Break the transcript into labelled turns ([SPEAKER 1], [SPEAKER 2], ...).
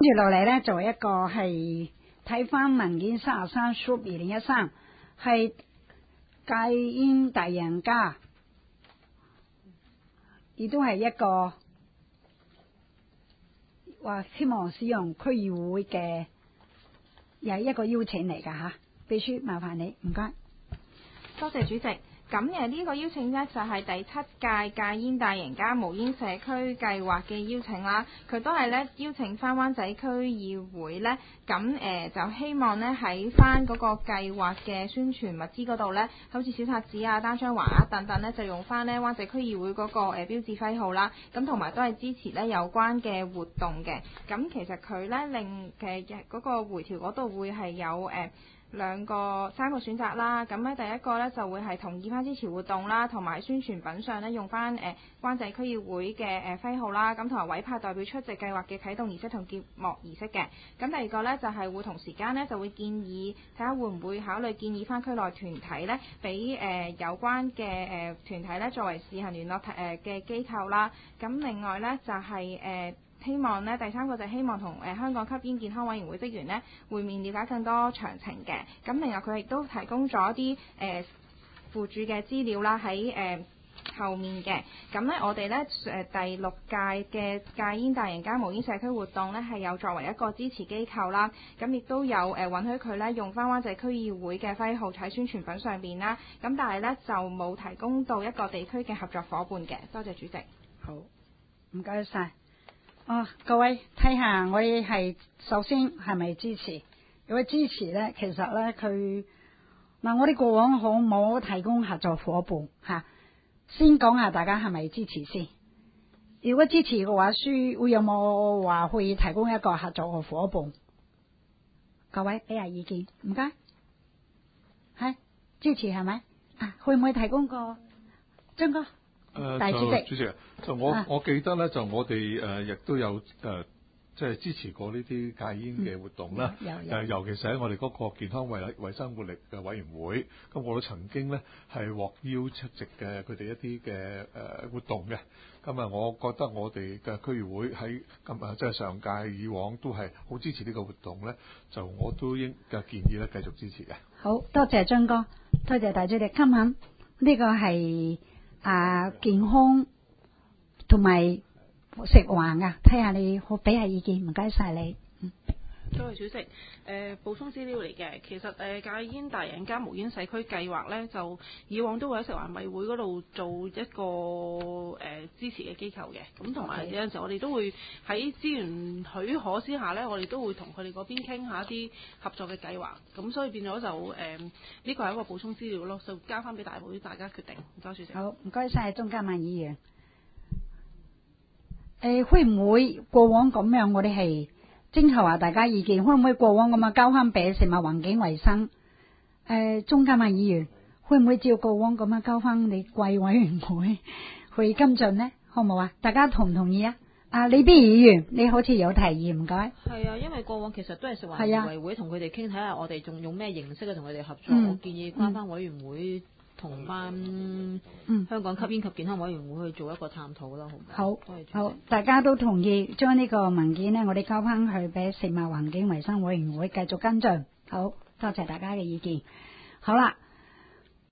[SPEAKER 1] 住落嚟咧，做一個係睇翻文件33 Sub 2013，係戒煙大贏家，亦都係一個話希望使用區議會嘅，又係一個邀請嚟㗎吓。秘書麻煩你，唔該。
[SPEAKER 2] 多謝主席。咁呢個邀請呢，就係第7屆戒煙大贏家無煙社區計劃嘅邀請啦。佢都係呢邀請翻灣仔區議會呢，咁就希望呢喺翻嗰個計劃嘅宣傳物資嗰度呢，好似小冊子啊、單張橫額等等呢，就用翻呢灣仔區議會嗰個標誌徽號啦。咁同埋都係支持呢有關嘅活動嘅。咁其實佢呢令嘅嗰個回條嗰度會係有3個選擇啦。咁咧第一個咧就會係同意翻支持活動啦，同埋宣傳品上咧用翻灣仔區議會嘅徽號啦，咁同埋委派代表出席計劃嘅啟動儀式同揭幕儀式嘅。咁第二個咧就係會同時間咧就會建議睇下會唔會考慮建議翻區內團體咧，俾有關嘅團體咧作為試行聯絡嘅機構啦。咁另外咧就係希望呢，第三個就希望同香港吸煙健康委員會職員呢會面，了解更多詳情嘅。咁另外佢亦都提供咗一啲附註嘅資料啦，喺後面嘅。咁呢，我哋呢第6屆嘅戒煙大贏家無煙社區活動呢係有作為一個支持機構啦。咁亦都有允許佢呢用翻灣仔區議會嘅徽號喺宣傳品上邊啦。咁但係呢，就冇提供到一個地區嘅合作伙伴嘅。多謝主席。
[SPEAKER 1] 好，唔該晒。各位睇下，我哋係首先係咪支持？如果支持呢，其實呢，佢我哋過往好冇提供合作伙伴吓。先講下大家係咪支持先？如果支持嘅話，會有冇話會提供一個合作嘅伙伴？各位俾下意見，唔該。係支持係咪？會唔會提供個張哥？大主席，
[SPEAKER 3] 主席，就我記得咧，就我哋亦都有即係支持過呢啲戒煙嘅活動啦。尤其是喺我哋嗰個健康衛生活力嘅委員會，咁我都曾經咧係獲邀出席嘅佢哋一啲嘅活動嘅。咁啊，我覺得我哋嘅區議會喺即係上屆以往都係好支持呢個活動咧，就我都應嘅建議咧繼續支持嘅。
[SPEAKER 1] 好多謝張哥，多謝大主席。今晚呢個係健康同埋食環啊，睇下你好俾下意見，唔該晒你。
[SPEAKER 4] 多謝主席。補充資料嚟嘅，其實戒煙大贏家無煙社區計劃呢，就以往都會喺食環委會嗰度做一個支持嘅機構嘅。咁同埋有陣時我哋都會喺資源許可之下呢，我哋都會同佢哋嗰邊傾下一啲合作嘅計劃。咁所以變咗就呢個係一個補充資料咯，就交翻俾大會大家決定。唔該，主席。
[SPEAKER 1] 好，唔該晒鍾嘉敏議員。會唔會過往咁樣？我哋係徵求下大家意見，會唔會過往咁交翻俾食物環境衛生？鍾嘉敏議員會唔會照過往咁交翻你貴委員會去跟進呢？好唔好啊？大家同唔同意啊？李邊議員，你好似有提議，唔該。
[SPEAKER 5] 係啊，因為過往其實都係食環委會同佢哋傾，睇下我哋仲用咩形式去同佢哋合作。我建議翻委員會。同翻香港吸煙及健康委員會去做一個探討啦，好唔好？
[SPEAKER 1] 好，大家都同意將呢個文件呢，我哋交翻去俾食物環境衛生委員會繼續跟進。好多謝大家嘅意見。好啦，